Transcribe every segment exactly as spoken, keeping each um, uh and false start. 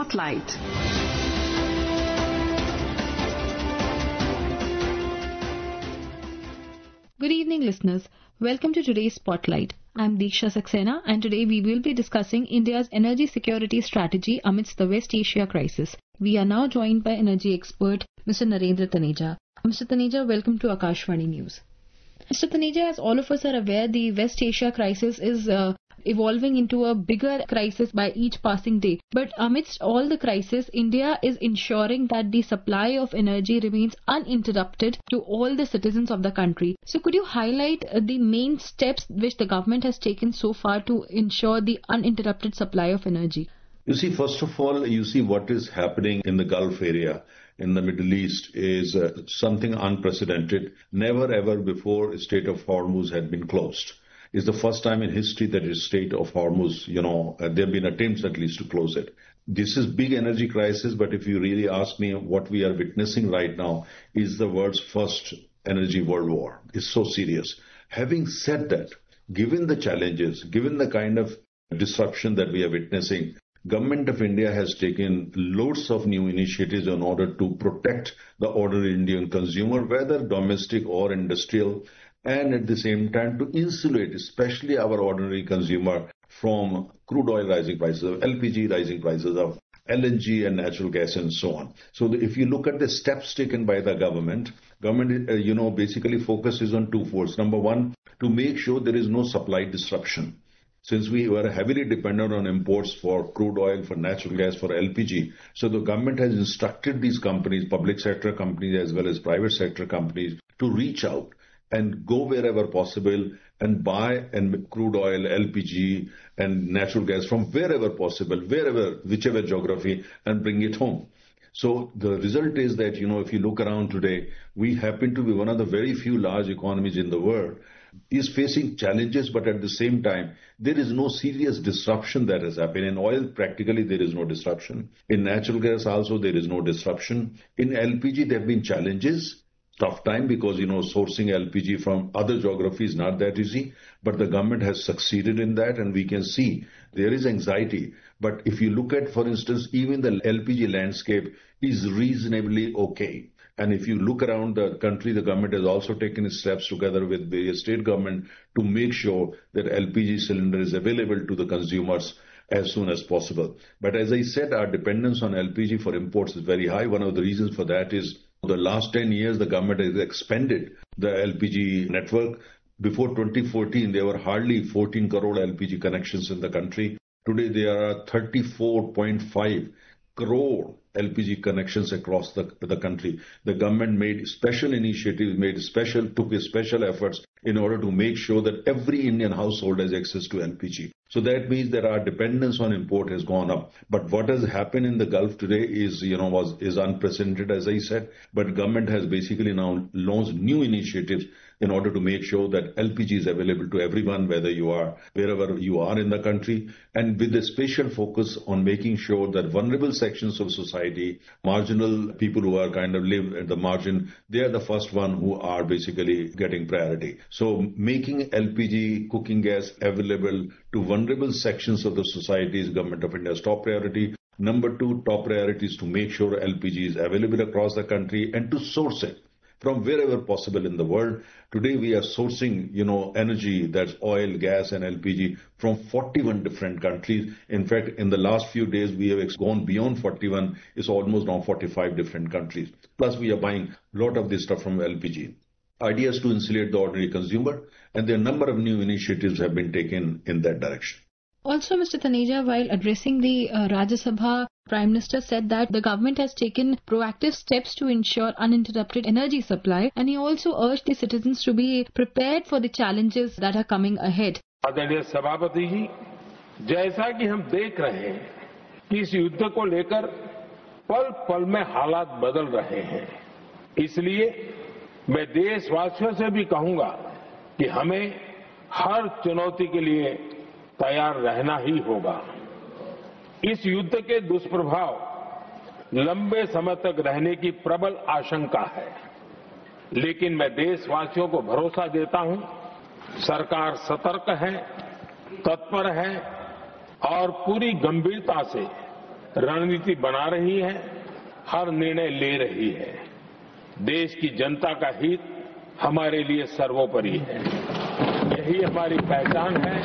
Spotlight. Good evening, listeners. Welcome to today's Spotlight. I'm Diksha Saxena, and today we will be discussing India's energy security strategy amidst the West Asia crisis. We are now joined by energy expert Mister Narendra Taneja. Mister Taneja, welcome to Akashvani News. Mister Taneja, as all of us are aware, the West Asia crisis is uh, evolving into a bigger crisis by each passing day. But amidst all the crisis, India is ensuring that the supply of energy remains uninterrupted to all the citizens of the country. So could you highlight uh, the main steps which the government has taken so far to ensure the uninterrupted supply of energy? You see, first of all, you see what is happening in the Gulf area, in the Middle East, is uh, something unprecedented. Never ever before a Strait of Hormuz had been closed. It's the first time in history that a Strait of Hormuz, you know, uh, there have been attempts at least to close it. This is big energy crisis, but if you really ask me, what we are witnessing right now is the world's first energy world war. It's so serious. Having said that, given the challenges, given the kind of disruption that we are witnessing, Government of India has taken loads of new initiatives in order to protect the ordinary Indian consumer, whether domestic or industrial, and at the same time to insulate especially our ordinary consumer from crude oil rising prices, of L P G rising prices, of L N G and natural gas and so on. So if you look at the steps taken by the government, government, uh, you know, basically focuses on two folds. Number one, to make sure there is no supply disruption. Since we were heavily dependent on imports for crude oil, for natural gas, for L P G, so the government has instructed these companies, public sector companies as well as private sector companies, to reach out and go wherever possible and buy and crude oil, L P G and natural gas from wherever possible, wherever, whichever geography, and bring it home. So the result is that, you know, if you look around today, we happen to be one of the very few large economies in the world, is facing challenges, but at the same time, there is no serious disruption that has happened. In oil, practically there is no disruption. In natural gas also, there is no disruption. In L P G, there have been challenges, tough time, because, you know, sourcing L P G from other geographies is not that easy, but the government has succeeded in that, and we can see there is anxiety. But if you look at, for instance, even the L P G landscape is reasonably okay. And if you look around the country, the government has also taken steps together with various state government to make sure that L P G cylinder is available to the consumers as soon as possible. But as I said, our dependence on L P G for imports is very high. One of the reasons for that is the last ten years, the government has expanded the L P G network. Before twenty fourteen, there were hardly fourteen crore L P G connections in the country. Today, there are thirty-four point five crore L P G connections across the, the country. The government made special initiatives, made special, took special efforts in order to make sure that every Indian household has access to L P G. So that means that our dependence on import has gone up. But what has happened in the Gulf today is, you know, was is unprecedented, as I said. But government has basically now launched new initiatives in order to make sure that L P G is available to everyone, whether you are, wherever you are in the country, and with a special focus on making sure that vulnerable sections of society, marginal people who are kind of live at the margin, they are the first one who are basically getting priority. So making L P G cooking gas available to vulnerable sections of the society is Government of India's top priority. Number two, top priority is to make sure L P G is available across the country and to source it from wherever possible in the world. Today we are sourcing, you know, energy, that's oil, gas and L P G from forty-one different countries. In fact, in the last few days, we have gone beyond forty-one. It's almost now forty-five different countries. Plus we are buying a lot of this stuff from L P G. Ideas to insulate the ordinary consumer, and there are a number of new initiatives have been taken in that direction. Also, Mister Taneja, while addressing the uh, Rajya Sabha, Prime Minister said that the government has taken proactive steps to ensure uninterrupted energy supply, and he also urged the citizens to be prepared for the challenges that are coming ahead. आदरणीय सभापति जी, जैसा कि हम देख रहे हैं कि इस युद्ध को लेकर पल पल में हालात बदल रहे हैं, इसलिए मैं देशवासियों से भी कहूंगा कि हमें हर चुनौती के लिए तैयार रहना ही होगा। इस युद्ध के दुष्प्रभाव लंबे समय तक रहने की प्रबल आशंका है, लेकिन मैं देशवासियों को भरोसा देता हूं, सरकार सतर्क है, तत्पर है और पूरी गंभीरता से रणनीति बना रही है, हर निर्णय ले रही है। देश की जनता का हित हमारे लिए सर्वोपरि है। यही हमारी पहचान है,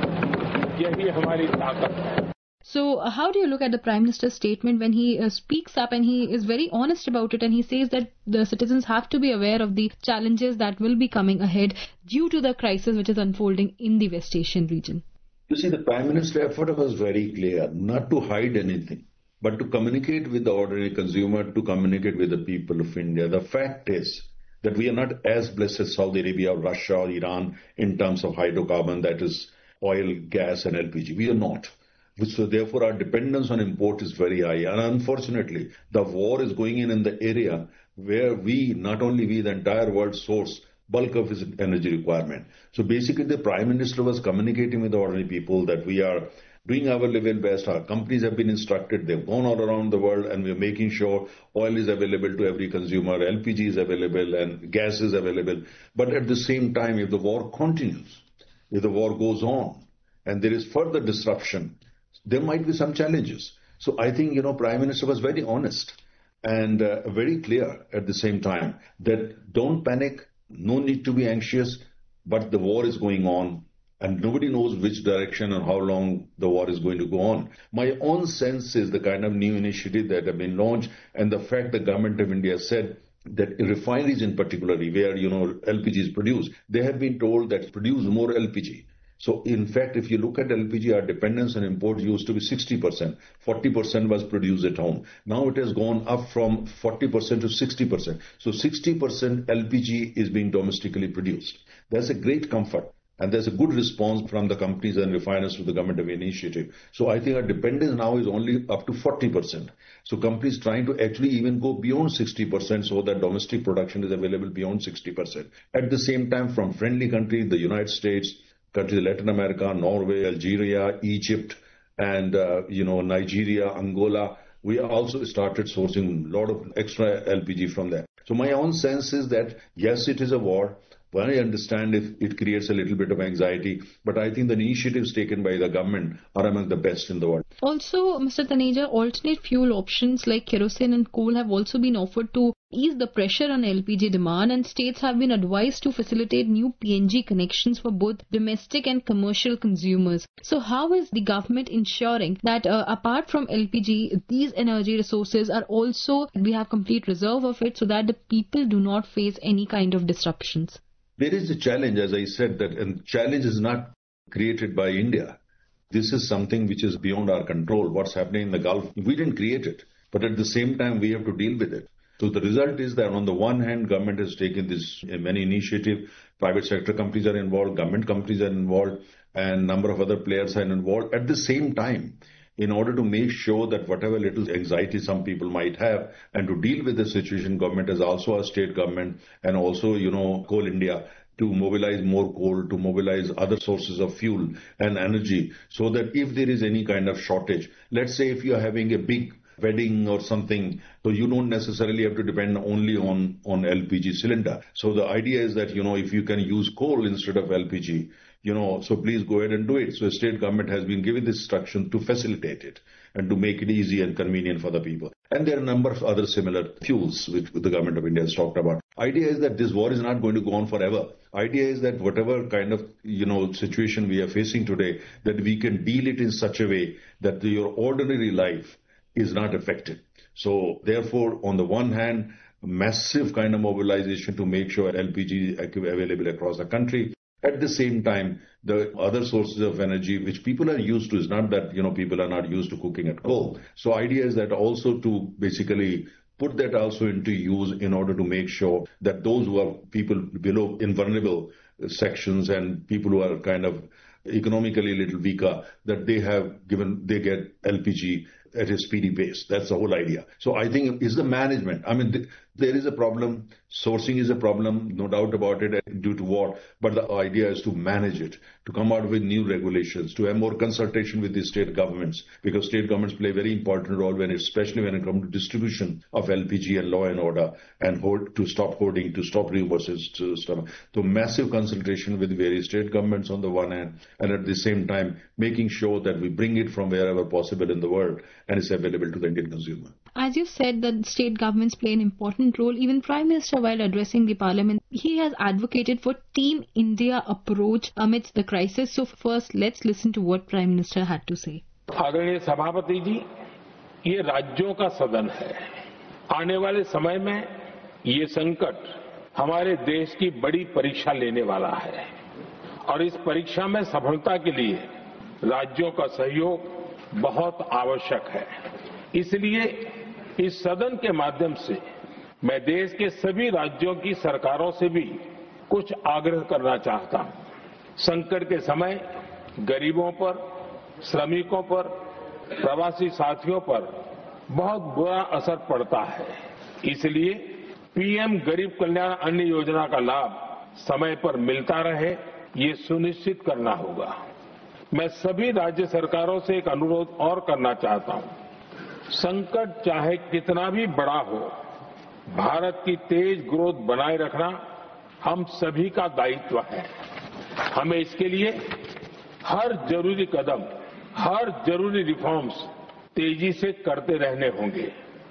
यही हमारी ताकत है। So, uh, how do you look at the Prime Minister's statement when he uh, speaks up and he is very honest about it and he says that the citizens have to be aware of the challenges that will be coming ahead due to the crisis which is unfolding in the West Asian region? You see, the Prime Minister's effort was very clear, not to hide anything, but to communicate with the ordinary consumer, to communicate with the people of India. The fact is that we are not as blessed as Saudi Arabia, Russia or Iran in terms of hydrocarbon, that is oil, gas and L P G. We are not. So therefore our dependence on import is very high. And unfortunately, the war is going in in the area where we, not only we, the entire world source bulk of its energy requirement. So basically the Prime Minister was communicating with the ordinary people that we are doing our level best. Our companies have been instructed. They've gone all around the world and we are making sure oil is available to every consumer, L P G is available and gas is available. But at the same time, if the war continues, if the war goes on and there is further disruption, there might be some challenges. So I think, you know, Prime Minister was very honest and uh, very clear at the same time that don't panic, no need to be anxious, but the war is going on and nobody knows which direction and how long the war is going to go on. My own sense is the kind of new initiative that have been launched and the fact the government of India said that refineries in particular, where, you know, L P G is produced, they have been told that produce more L P G. So in fact, if you look at L P G, our dependence on imports used to be sixty percent. forty percent was produced at home. Now it has gone up from forty percent to sixty percent. So sixty percent L P G is being domestically produced. That's a great comfort. And there's a good response from the companies and refiners to the government of initiative. So I think our dependence now is only up to forty percent. So companies trying to actually even go beyond sixty percent so that domestic production is available beyond sixty percent. At the same time, from friendly countries, the United States, countries Latin America, Norway, Algeria, Egypt, and, uh, you know, Nigeria, Angola, we also started sourcing a lot of extra L P G from there. So my own sense is that, yes, it is a war. Well, I understand if it creates a little bit of anxiety, but I think the initiatives taken by the government are among the best in the world. Also, Mister Taneja, alternate fuel options like kerosene and coal have also been offered to ease the pressure on L P G demand, and states have been advised to facilitate new P N G connections for both domestic and commercial consumers. So how is the government ensuring that uh, apart from L P G, these energy resources are also, we have complete reserve of it so that the people do not face any kind of disruptions? There is a challenge, as I said, that and challenge is not created by India. This is something which is beyond our control. What's happening in the Gulf, we didn't create it. But at the same time, we have to deal with it. So the result is that on the one hand, government has taken this uh, many initiatives. Private sector companies are involved, government companies are involved, and number of other players are involved. At the same time, in order to make sure that whatever little anxiety some people might have and to deal with the situation, government has also a state government and also, you know, Coal India to mobilize more coal, to mobilize other sources of fuel and energy so that if there is any kind of shortage, let's say if you are having a big wedding or something, so you don't necessarily have to depend only on, on L P G cylinder. So the idea is that, you know, if you can use coal instead of L P G, you know, so please go ahead and do it. So the state government has been given this instruction to facilitate it and to make it easy and convenient for the people. And there are a number of other similar fuels which the government of India has talked about. Idea is that this war is not going to go on forever. Idea is that whatever kind of, you know, situation we are facing today, that we can deal it in such a way that your ordinary life is not affected. So therefore, on the one hand, massive kind of mobilization to make sure L P G is available across the country. At the same time, the other sources of energy which people are used to is not that, you know, people are not used to cooking at coal. So idea is that also to basically put that also into use in order to make sure that those who are people below in vulnerable sections and people who are kind of economically a little weaker, that they have given, they get L P G at a speedy pace. That's the whole idea. So I think it's the management. I mean, the, There is a problem. Sourcing is a problem, no doubt about it, due to war. But the idea is to manage it, to come out with new regulations, to have more consultation with the state governments, because state governments play a very important role when, especially when it comes to distribution of L P G and law and order, and hold, to stop hoarding, to stop reverses, to stop. So massive consultation with various state governments on the one hand, and at the same time making sure that we bring it from wherever possible in the world and it's available to the Indian consumer. As you said that state governments play an important role, even Prime Minister, while addressing the Parliament, he has advocated for Team India approach amidst the crisis. So first, let's listen to what Prime Minister had to say. आदरणीय सभापति जी, ये राज्यों का सदन है. आने वाले समय में ये संकट हमारे देश की बड़ी परीक्षा लेने वाला है और इस परीक्षा में सफलता के लिए राज्यों का सहयोग बहुत आवश्यक है. इसलिए इस सदन के माध्यम से मैं देश के सभी राज्यों की सरकारों से भी कुछ आग्रह करना चाहता हूं. संकट के समय गरीबों पर, श्रमिकों पर, प्रवासी साथियों पर बहुत बुरा असर पड़ता है. इसलिए पीएम गरीब कल्याण अन्न योजना का लाभ समय पर मिलता रहे, ये सुनिश्चित करना होगा. मैं सभी राज्य सरकारों से एक अनुरोध और करना चाहता हूं. संकट चाहे कितना भी बड़ा हो, भारत की तेज ग्रोथ बनाए रखना हम सभी का दायित्व है. हमें इसके लिए हर जरूरी कदम, हर जरूरी रिफॉर्म्स तेजी से करते रहने होंगे.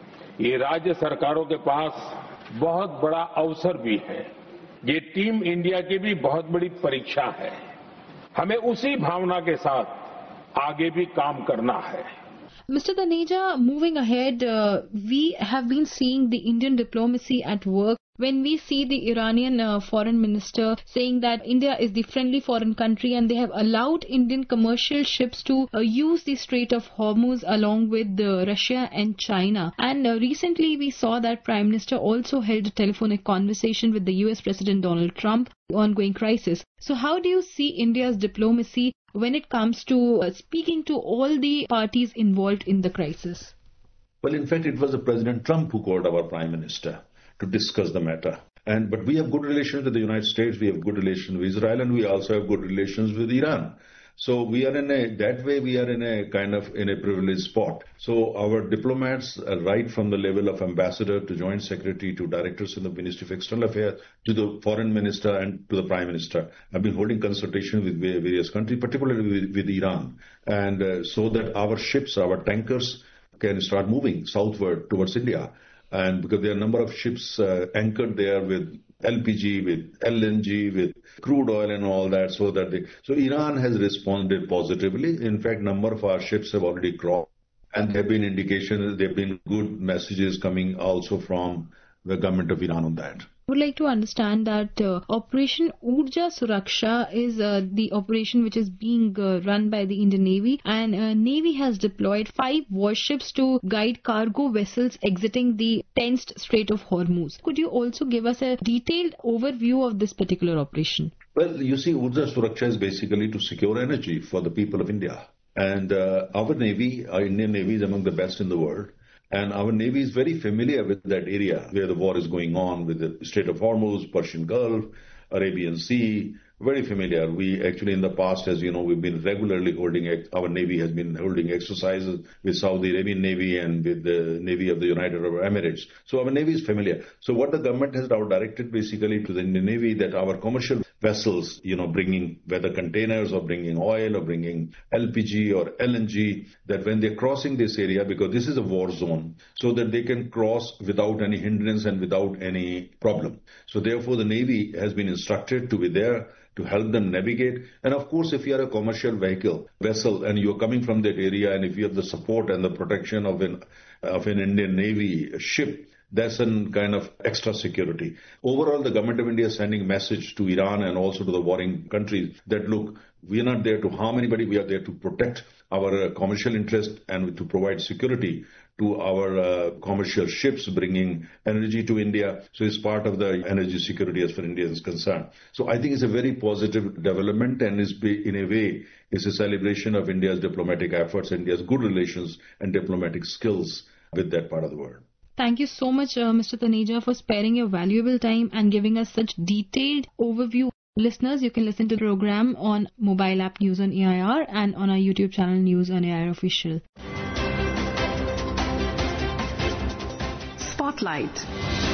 ये राज्य सरकारों के पास बहुत बड़ा अवसर भी है. ये टीम इंडिया की भी बहुत बड़ी परीक्षा है. हमें उसी भावना के साथ आगे भी काम करना है. Mister Taneja, moving ahead, uh, we have been seeing the Indian diplomacy at work when we see the Iranian uh, foreign minister saying that India is the friendly foreign country and they have allowed Indian commercial ships to uh, use the Strait of Hormuz along with uh, Russia and China. And uh, recently we saw that Prime Minister also held a telephonic conversation with the U S President Donald Trump on the ongoing crisis. So how do you see India's diplomacy when it comes to uh, speaking to all the parties involved in the crisis? Well, in fact, it was the President Trump who called our Prime Minister to discuss the matter. And but we have good relations with the United States, we have good relations with Israel, and we also have good relations with Iran. So we are in a, that way we are in a kind of in a privileged spot. So our diplomats, uh, right from the level of ambassador to joint secretary to directors in the Ministry of External Affairs to the foreign minister and to the prime minister, have been holding consultation with various countries, particularly with, with Iran. And uh, so that our ships, our tankers can start moving southward towards India. And because there are a number of ships uh, anchored there with L P G, with L N G, with crude oil and all that, so that they, so Iran has responded positively. In fact, number of our ships have already crossed, and there have been indications, there have been good messages coming also from the government of Iran on that. I would like to understand that uh, Operation Urja Suraksha is uh, the operation which is being uh, run by the Indian Navy, and uh, Navy has deployed five warships to guide cargo vessels exiting the tensed Strait of Hormuz. Could you also give us a detailed overview of this particular operation? Well, you see, Urja Suraksha is basically to secure energy for the people of India. And uh, our Navy, our Indian Navy is among the best in the world. And our Navy is very familiar with that area where the war is going on, with the Strait of Hormuz, Persian Gulf, Arabian Sea, very familiar. We actually in the past, as you know, we've been regularly holding, our Navy has been holding exercises with Saudi Arabian Navy and with the Navy of the United Arab Emirates. So our Navy is familiar. So what the government has now directed basically to the Indian Navy, that our commercial vessels, you know, bringing whether containers or bringing oil or bringing L P G or L N G, that when they're crossing this area, because this is a war zone, so that they can cross without any hindrance and without any problem. So therefore the Navy has been instructed to be there to help them navigate. And of course, if you are a commercial vehicle, vessel, and you're coming from that area, and if you have the support and the protection of an, of an Indian Navy ship, that's a kind of extra security. Overall, the government of India is sending a message to Iran and also to the warring countries that, look, we are not there to harm anybody. We are there to protect our uh, commercial interest and to provide security to our uh, commercial ships bringing energy to India. So it's part of the energy security as far as India is concerned. So I think it's a very positive development, and is in a way it's a celebration of India's diplomatic efforts, India's good relations and diplomatic skills with that part of the world. Thank you so much, uh, Mister Taneja, for sparing your valuable time and giving us such detailed overview. Listeners, you can listen to the program on mobile app News on A I R and on our YouTube channel News on A I R Official. Spotlight.